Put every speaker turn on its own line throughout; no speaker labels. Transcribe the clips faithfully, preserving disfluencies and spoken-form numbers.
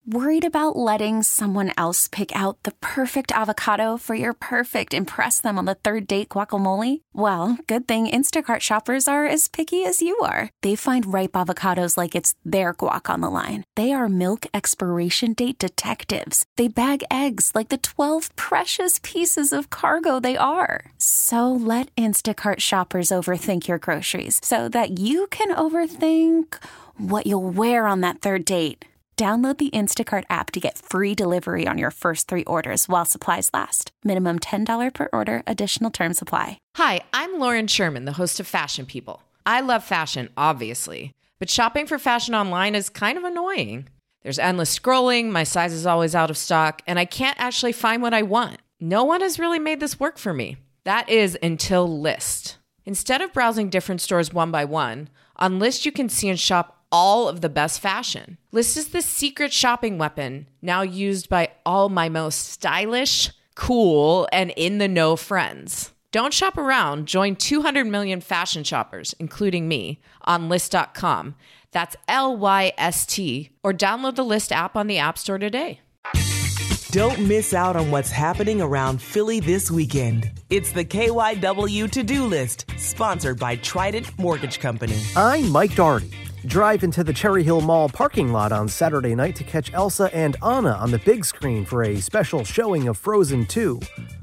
Worried about letting someone else pick out the perfect avocado for your perfect impress them on the third date guacamole? Well, good thing Instacart shoppers are as picky as you are. They find ripe avocados like it's their guac on the line. They are milk expiration date detectives. They bag eggs like the twelve precious pieces of cargo they are. So let Instacart shoppers overthink your groceries so that you can overthink what you'll wear on that third date. Download the Instacart app to get free delivery on your first three orders while supplies last. Minimum ten dollars per order. Additional terms apply.
Hi, I'm Lauren Sherman, the host of Fashion People. I love fashion, obviously, but shopping for fashion online is kind of annoying. There's endless scrolling, my size is always out of stock, and I can't actually find what I want. No one has really made this work for me. That is until Lyst. Instead of browsing different stores one by one, on Lyst you can see and shop all of the best fashion. Lyst is the secret shopping weapon now used by all my most stylish, cool, and in-the-know friends. Don't shop around. Join two hundred million fashion shoppers, including me, on Lyst dot com. That's L Y S T. Or download the Lyst app on the App Store today.
Don't miss out on what's happening around Philly this weekend. It's the K Y W To-Do List, sponsored by Trident Mortgage Company.
I'm Mike Doherty. Drive into the Cherry Hill Mall parking lot on Saturday night to catch Elsa and Anna on the big screen for a special showing of Frozen two.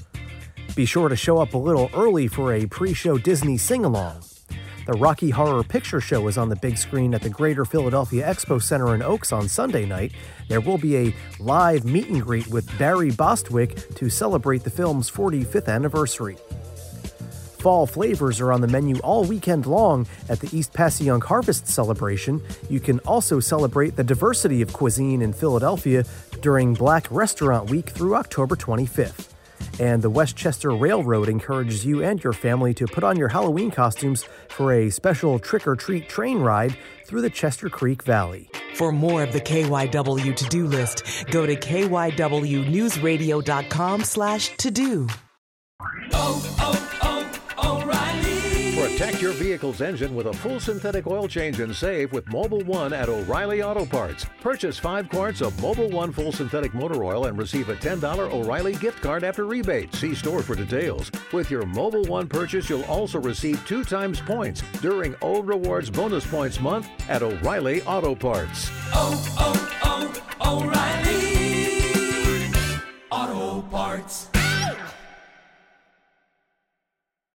Be sure to show up a little early for a pre-show Disney sing-along. The Rocky Horror Picture Show is on the big screen at the Greater Philadelphia Expo Center in Oaks on Sunday night. There will be a live meet and greet with Barry Bostwick to celebrate the film's forty-fifth anniversary. Fall flavors are on the menu all weekend long at the East Passyunk Harvest Celebration. You can also celebrate the diversity of cuisine in Philadelphia during Black Restaurant Week through October twenty-fifth. And the Westchester Railroad encourages you and your family to put on your Halloween costumes for a special trick-or-treat train ride through the Chester Creek Valley.
For more of the K Y W To-Do List, go to K Y W news radio dot com slash to-do.
Oh, oh, oh, O'Reilly.
Protect your vehicle's engine with a full synthetic oil change and save with Mobil one at O'Reilly Auto Parts. Purchase five quarts of Mobil one full synthetic motor oil and receive a ten dollars O'Reilly gift card after rebate. See store for details. With your Mobil one purchase, you'll also receive two times points during O Rewards Bonus Points Month at O'Reilly Auto Parts.
Oh, oh, oh, O'Reilly Auto Parts.